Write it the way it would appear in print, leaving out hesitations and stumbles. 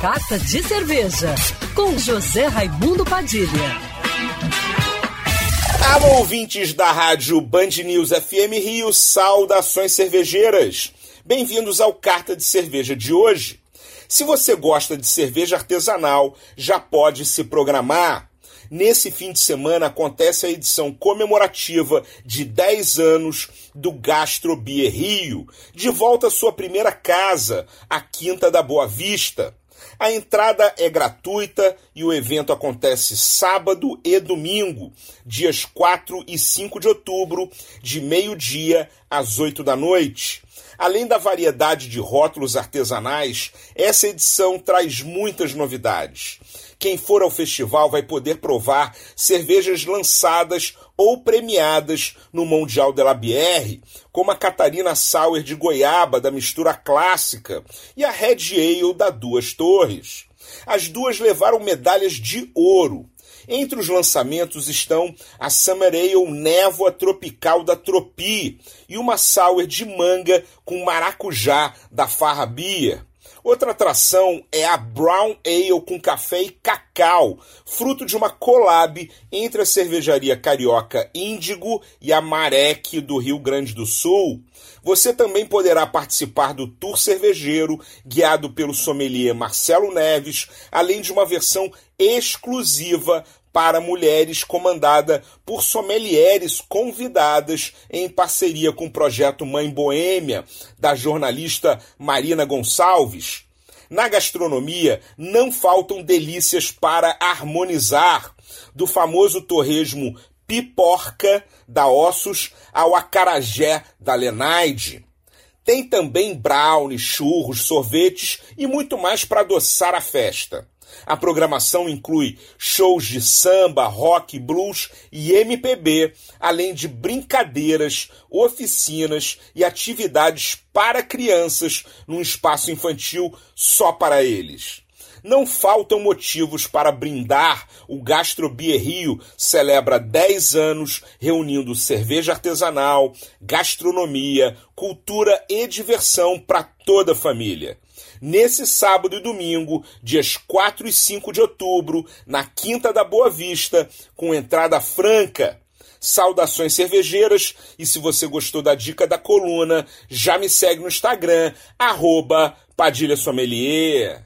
Carta de Cerveja, com José Raimundo Padilha. Alô, ouvintes da rádio Band News FM Rio, saudações cervejeiras. Bem-vindos ao Carta de Cerveja de hoje. Se você gosta de cerveja artesanal, já pode se programar. Nesse fim de semana acontece a edição comemorativa de 10 anos do Gastro Beer Rio, de volta à sua primeira casa, a Quinta da Boa Vista. A entrada é gratuita e o evento acontece sábado e domingo, dias 4 e 5 de outubro, de meio-dia às 8 da noite. Além da variedade de rótulos artesanais, essa edição traz muitas novidades. Quem for ao festival vai poder provar cervejas lançadas ou premiadas no Mundial de la Bière, como a Catarina Sour de Goiaba, da mistura clássica, e a Red Ale da Duas Torres. As duas levaram medalhas de ouro. Entre os lançamentos estão a Summer Ale Névoa Tropical da Tropi e uma Sour de manga com maracujá da Farra Beer. Outra atração é a Brown Ale com café e cacau, fruto de uma collab entre a cervejaria carioca Índigo e a Marek do Rio Grande do Sul. Você também poderá participar do tour cervejeiro guiado pelo sommelier Marcelo Neves, além de uma versão exclusiva para mulheres comandada por sommelières convidadas em parceria com o projeto Mãe Boêmia, da jornalista Marina Gonçalves. Na gastronomia, não faltam delícias para harmonizar, do famoso torresmo piporca da Ossos ao acarajé da Lenaide. Tem também brownies, churros, sorvetes e muito mais para adoçar a festa. A programação inclui shows de samba, rock, blues e MPB, além de brincadeiras, oficinas e atividades para crianças num espaço infantil só para eles. Não faltam motivos para brindar. O Gastro Beer Rio celebra 10 anos reunindo cerveja artesanal, gastronomia, cultura e diversão para toda a família. Nesse sábado e domingo, dias 4 e 5 de outubro, na Quinta da Boa Vista, com entrada franca. Saudações cervejeiras, e se você gostou da dica da coluna, já me segue no Instagram, @PadilhaSommelier.